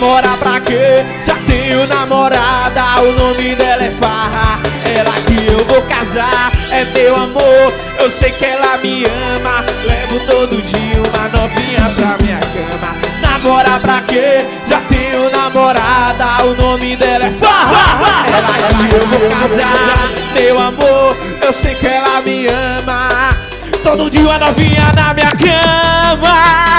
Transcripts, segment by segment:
namorar pra quê? Já tenho namorada, o nome dela é Farra. Ela que eu vou casar, é meu amor. Eu sei que ela me ama. Levo todo dia uma novinha pra minha cama. Namorar pra quê? Já tenho namorada, o nome dela é Farra. Ela que eu vou casar, meu amor. Eu sei que ela me ama. Todo dia uma novinha na minha cama.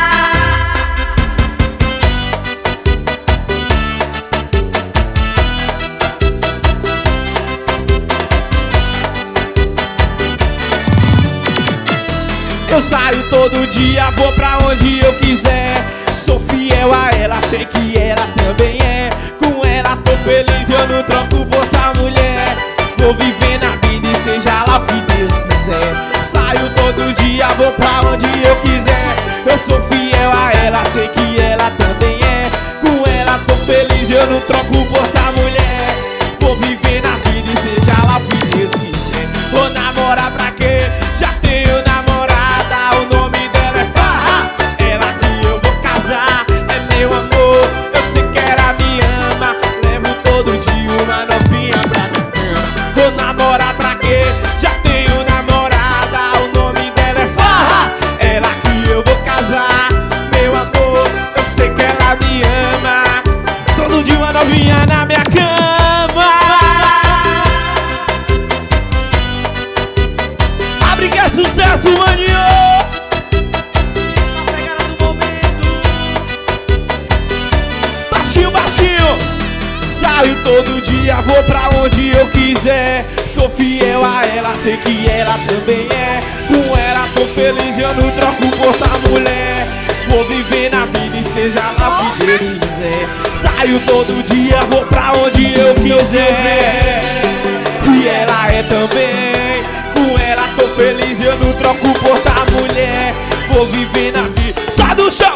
Eu saio todo dia, vou pra onde eu quiser. Sou fiel a ela, sei que ela também é. Com ela tô feliz, eu não troco por outra mulher. Vou viver na vida e seja lá o que Deus quiser. Saio todo dia, vou pra onde eu quiser. Eu sou fiel a ela, sei que ela também é. Com ela tô feliz, eu não troco por outra mulher. Vou viver na vida e seja lá o que Deus quiser. Vou namorar pra quê? Já tenho namorada, o nome dela é Farra. Ela que eu vou casar, é meu amor. Eu sei que ela me ama. Levo todo dia uma novinha pra minha cama. Vou namorar pra quê? Já tenho namorada, o nome dela é Farra. Ela que eu vou casar, meu amor. Eu sei que ela me ama. Todo dia uma novinha na minha cama. Abre que é sucesso, maninho. A pegada do momento. Baixinho, baixinho. Saio todo dia, vou pra onde eu quiser. Sou fiel a ela, sei que ela também é. Com ela tô feliz, eu não troco por outra mulher. Vou viver na vida e seja lá o que Deus quiser. Saio todo dia, vou pra onde eu quiser. E ela é também. Com ela tô feliz, eu não troco por outra mulher. Vou viver na vida. Sai do chão!